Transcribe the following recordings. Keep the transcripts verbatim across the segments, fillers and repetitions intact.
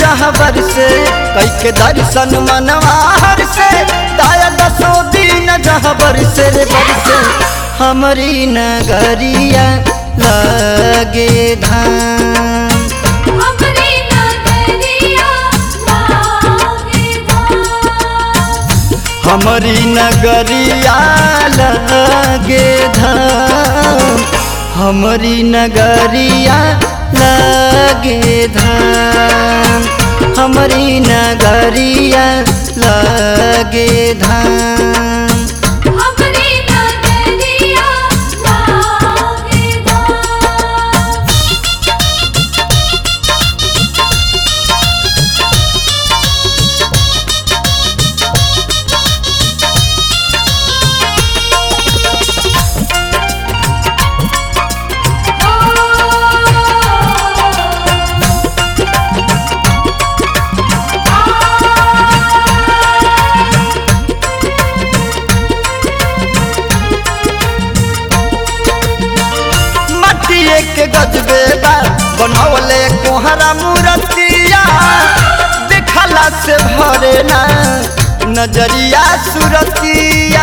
रहबर से कई के दर्शन मनवा हर से दाया दसो दिन रहबर से रे बरसे हमारी नगरिया लगे धाम हमारी नगरिया लागे धाम हमारी नगरिया लगे धाम हमारी नगरिया लगे धाम हमारी नगरिया लगे धाम हमारी नगरिया लागे धाम मटिए के गजबे बा बनौले कोहरा मूर्तिया देखला से भरे ना नजरिया सुरतिया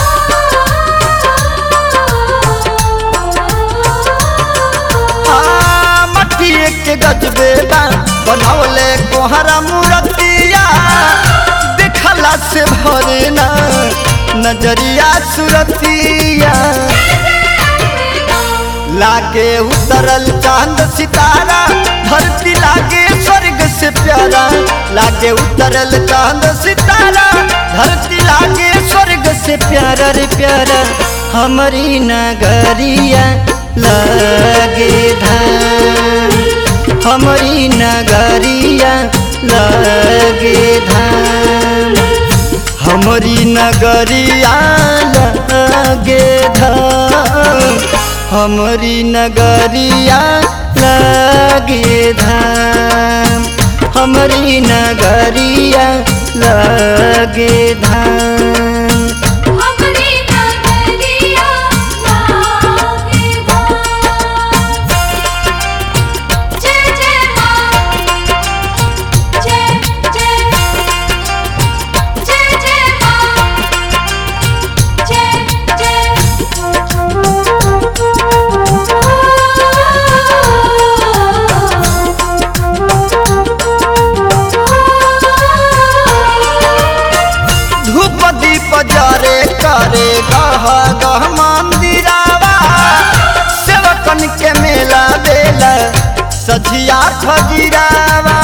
हाँ, मटिए के गजबे बा बनौले कोहरा मूर्तिया देखला से भरे ना नजरिया सुरतिया लागे उतरल चांद सितारा धरती लागे स्वर्ग से प्यारा लागे उतरल चांद सितारा धरती लागे स्वर्ग से प्यारा रे प्यारा हमारी नगरिया लगे धाम हमारी नगरिया लगे धाम हमारी नगरिया लगे धाम हमारी नगरिया लगे धाम हमारी नगरिया लगे धाम हमारी नगरिया लागे धाम जय जय मां जय जय जय जय मां जय धूप दीप जरे करे गह गह मंदिरावा सेवकन के मेला बेला सझिया फजीरावा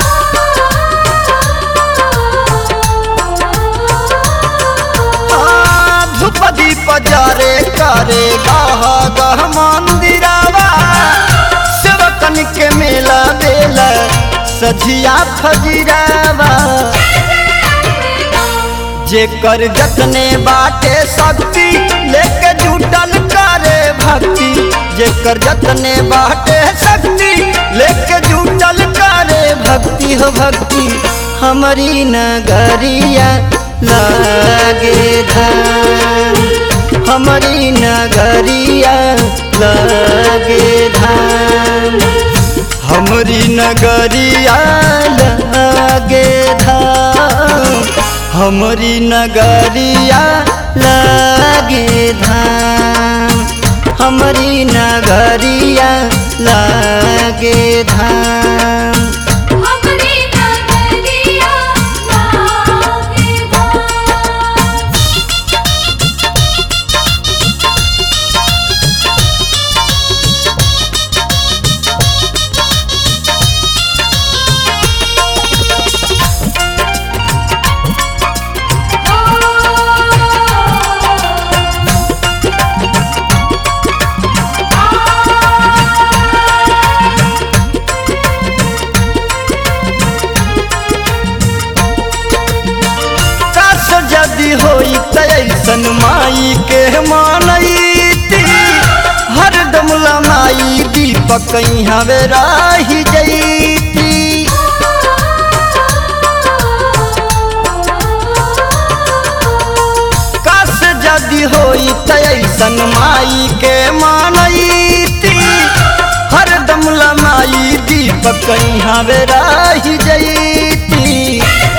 हाँ, धूप दीप जरे करे गह गह मंदिरावा सेवकन के मेला बेला सझिया फजीरावा जेकर जतने बाटे शक्ति लेके जुटल करे भक्ति जेकर जतने बाटे शक्ति लेके जुटल करे भक्ति हो भक्ति हमारी नगरिया लगे धाम हमारी नगरिया लगे धाम हमारी नगरिया लगे धाम हमारी नगरिया लगे धाम हमारी नगरिया लगे धाम हमारी नगरिया लागे धाम होई तैसन माई के मानैती हरदम लमाई दीपक हवे राही जैती काश जदि होई तैसन माई के मानैती हरदम लमाई माई दीपक हवे रही जईती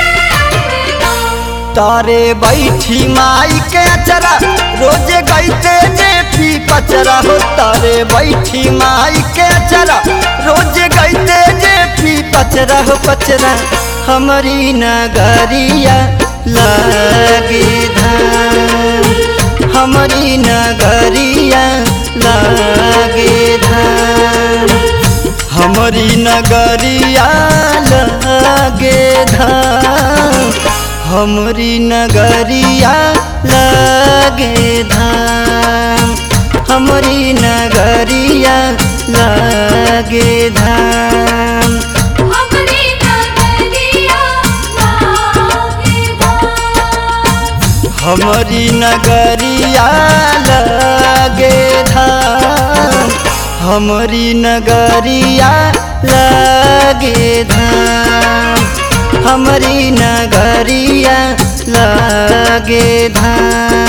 तारे बैठी माई के अचरा रोज गईते जे पी पचरा हो तारे बैठी माई के अचरा रोज गईते जे पी पचरा हो पचरा हमारी नगरिया लागे धाम हमारी नगरिया लागे धाम हमारी नगरिया लागे धाम हमारी नगरिया लागे धाम हमारी नगरिया लागे धाम हमरी नगरिया लागे धाम हमारी नगरिया लागे धाम हमारी नगरिया लागे धाम हमारी नगरिया लागे धाम।